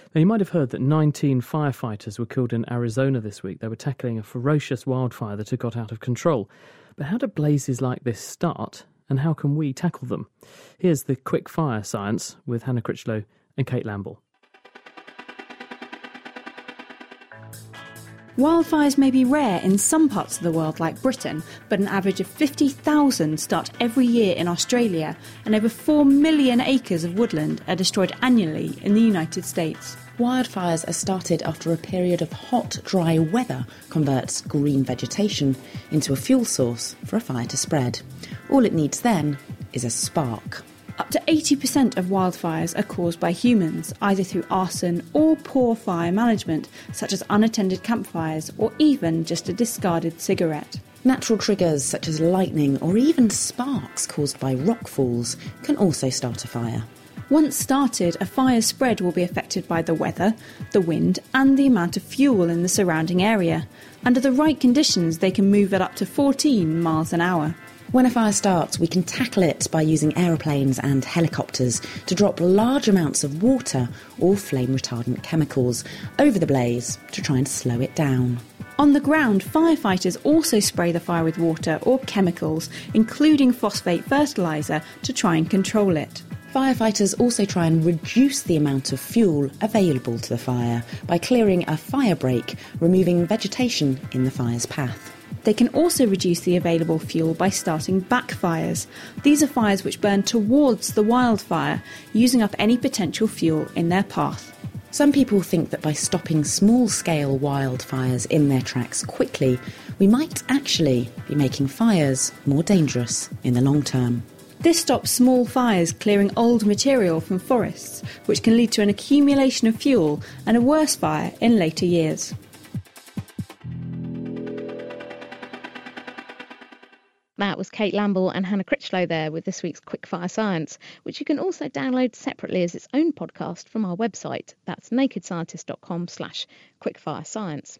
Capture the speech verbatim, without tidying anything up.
Now, you might have heard that nineteen firefighters were killed in Arizona this week. They were tackling a ferocious wildfire that had got out of control. But how do blazes like this start, and how can we tackle them? Here's the Quick Fire Science with Hannah Critchlow and Kate Lamble. Wildfires may be rare in some parts of the world like Britain, but an average of fifty thousand start every year in Australia, and over four million acres of woodland are destroyed annually in the United States. Wildfires are started after a period of hot, dry weather converts green vegetation into a fuel source for a fire to spread. All it needs then is a spark. Up to eighty percent of wildfires are caused by humans, either through arson or poor fire management, such as unattended campfires or even just a discarded cigarette. Natural triggers such as lightning or even sparks caused by rock falls can also start a fire. Once started, a fire's spread will be affected by the weather, the wind and the amount of fuel in the surrounding area. Under the right conditions, they can move at up to fourteen miles an hour. When a fire starts, we can tackle it by using aeroplanes and helicopters to drop large amounts of water or flame-retardant chemicals over the blaze to try and slow it down. On the ground, firefighters also spray the fire with water or chemicals, including phosphate fertiliser, to try and control it. Firefighters also try and reduce the amount of fuel available to the fire by clearing a fire break, removing vegetation in the fire's path. They can also reduce the available fuel by starting backfires. These are fires which burn towards the wildfire, using up any potential fuel in their path. Some people think that by stopping small-scale wildfires in their tracks quickly, we might actually be making fires more dangerous in the long term. This stops small fires clearing old material from forests, which can lead to an accumulation of fuel and a worse fire in later years. That was Kate Lamble and Hannah Critchlow there with this week's Quickfire Science, which you can also download separately as its own podcast from our website. That's nakedscientist dot com slash quickfire science.